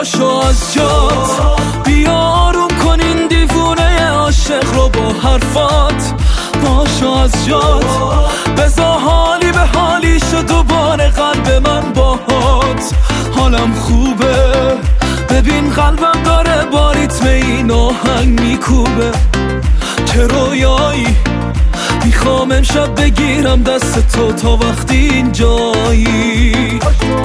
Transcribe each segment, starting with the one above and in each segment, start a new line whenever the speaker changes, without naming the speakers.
پاشو از جات بیارون کن این دیوونه عاشق رو با حرفات. پاشو از جات بذار حالی به حالی شد دوباره قلب من باهات. حالم خوبه ببین قلبم داره با ریتم این آهنگ میکوبه. چه رویایی میخوام امشب بگیرم دست تو تا وقتی اینجایی.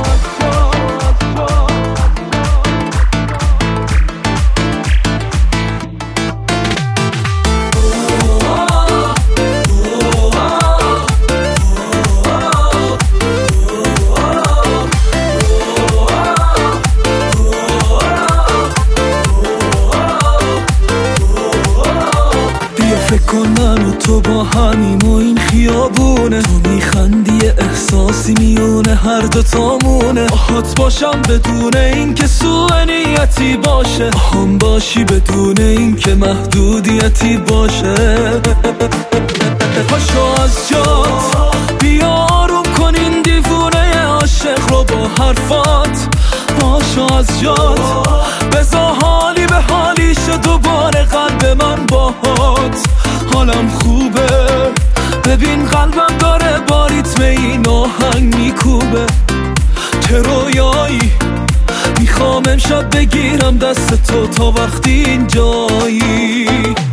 فکر کن من و تو با همیم و این خیابونه. تو میخندی احساسی میونه هر دوتامونه. آهات باشم بدون این که سوء نیتی باشه. هم باشی بدون این که محدودیتی باشه. پاشو از جات بیارون کن این دیوونه عاشق رو با حرفات. پاشو از جات بذار حالی به حالی شد دوباره قلب من باهات. حالم خوبه ببین قلبم داره با ریتم این آهنگ میکوبه. چه رویایی میخوام امشب بگیرم دست تو تا وقتی اینجایی.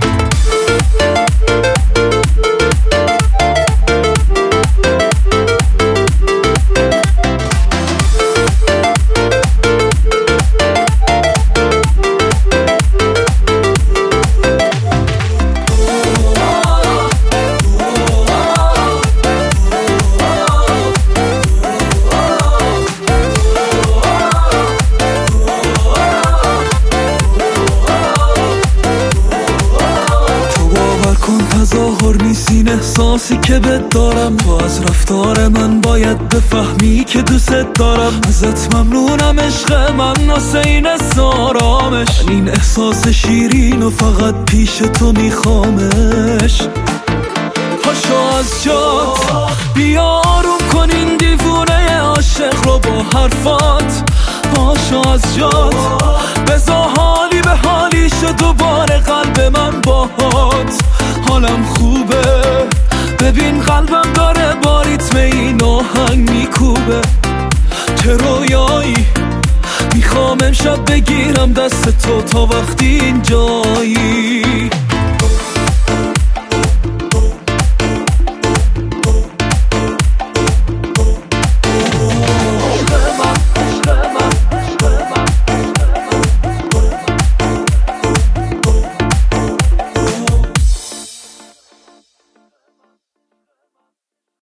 تظاهر نیست این احساسی که بهت دارم. تو از رفتار من باید بفهمی که دوست دارم. ازت ممنونم عشق من واسه این آرامش. این احساس شیرین و فقط پیش تو میخوامش. پاشو از جات بیارون کن این دیوونه عاشق رو با حرفات. پاشو از جات بذار حالی به حالی شد دوباره قلب من باهات. حالم خوبه ببین قلبم داره با ریتم این آهنگ میکوبه. چه رویایی میخوام امشب بگیرم دست تو تا وقتی اینجایی.